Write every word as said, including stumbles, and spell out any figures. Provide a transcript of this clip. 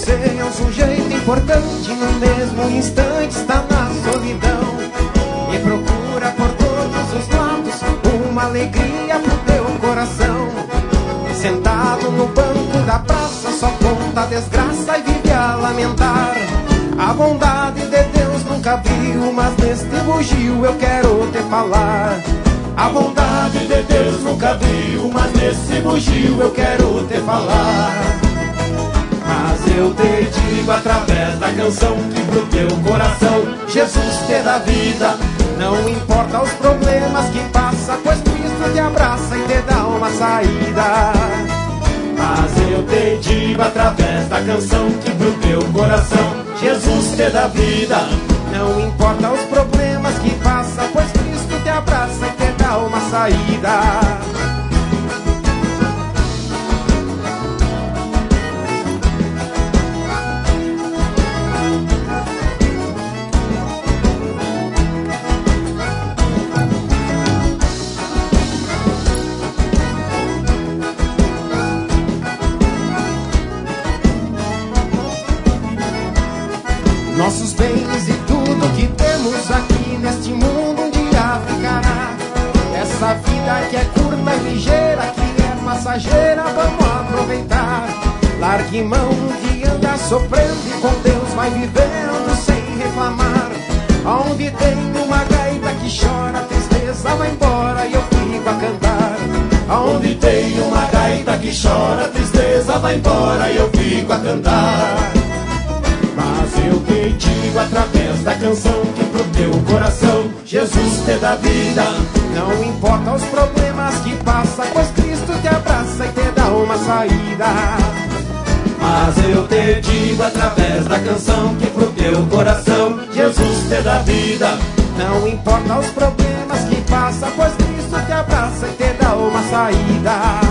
Você é um sujeito importante, no mesmo instante está na solidão e procura por todos os lados uma alegria pro teu coração. Sentado no banco da praça, só conta a desgraça e vive a lamentar. A bondade de Deus nunca viu, mas neste bugio eu quero te falar. A bondade de Deus nunca viu, mas nesse bugio eu quero te falar. Mas eu te digo através da canção que pro teu coração Jesus te dá vida. Não importa os problemas que passa, pois Cristo te abraça e te dá uma saída. Mas eu te digo através da canção que pro teu coração Jesus te dá vida. Não importa os problemas que passa, pois Cristo te abraça e te dá uma saída. Nossos bens e tudo que temos aqui neste mundo um dia ficará. Essa vida que é curta e ligeira, que é passageira, vamos aproveitar. Largue mão de andar sofrendo e com Deus vai vivendo sem reclamar. Onde tem uma gaita que chora, a tristeza vai embora e eu fico a cantar. Onde tem uma gaita que chora, a tristeza vai embora e eu fico a cantar. Mas eu te digo através da canção que pro teu coração Jesus te dá vida. Não importa os problemas que passa, pois Cristo te abraça e te dá uma saída. Mas eu te digo através da canção que pro teu coração Jesus te dá vida. Não importa os problemas que passa, pois Cristo te abraça e te dá uma saída.